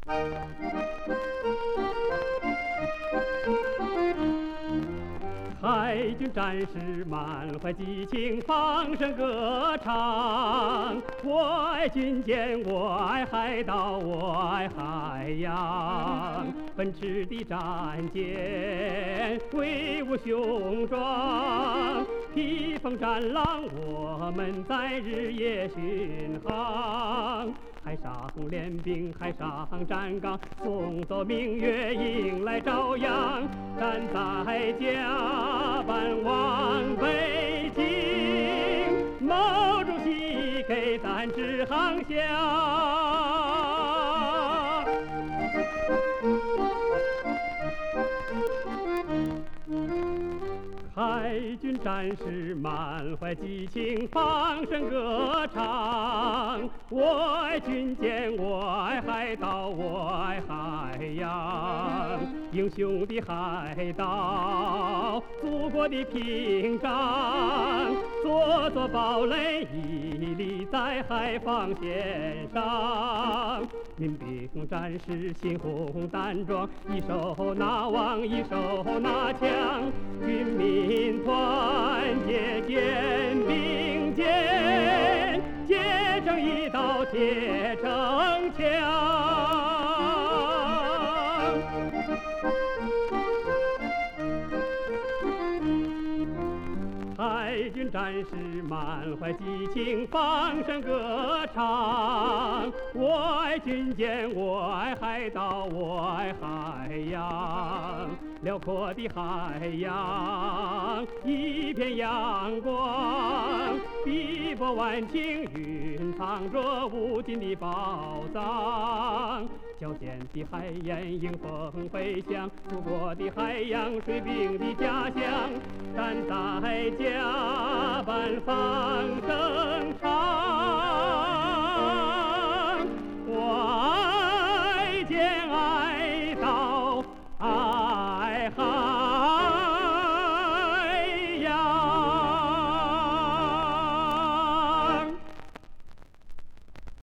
海军战士满怀激情，放声歌唱。我爱军舰，我爱海岛，我爱海洋。奔驰的战舰威武雄壮，披风战狼，我们在日夜巡航。海上练兵，海上站岗，送走明月，迎来朝阳。站在甲板望北京，毛主席给咱指航向。海军战士满怀激情，放声歌唱。我爱军舰，我爱海岛，我爱海洋。英雄的海岛，祖国的屏障，座座堡垒屹立在海防线上。民兵战士心红胆壮，一手拿网，一手拿枪，军民团结肩并肩，结成一道铁城墙。海军战士满怀激情，放声歌唱。我爱军舰，我爱海岛，我爱海洋。辽阔的海洋，一片阳光，碧波万顷，蕴藏着无尽的宝藏。矫健的海燕迎风飞翔，祖国的海洋，水兵的家乡。站在甲板放声唱。